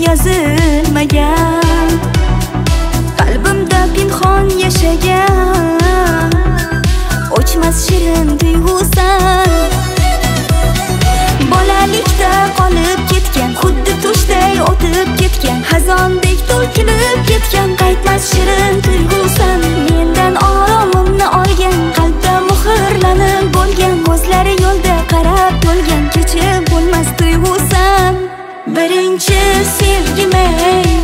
yozilmagan, qalbimda pinhon yashagan o'chmas shirin tuyg'usan. Bolalikda qolib ketgan, xuddi tushday o'tib ketgan, xazondek to'lqinib ketgan qaytmas shirin tuyg'usan. Mendan oromimni olgan, qalbda muhrlanib bo'lgan, ko'zlari yo'lda qarab to'lgan, kechib bo'lmas tuyg'usan. Birinchi sevgim ey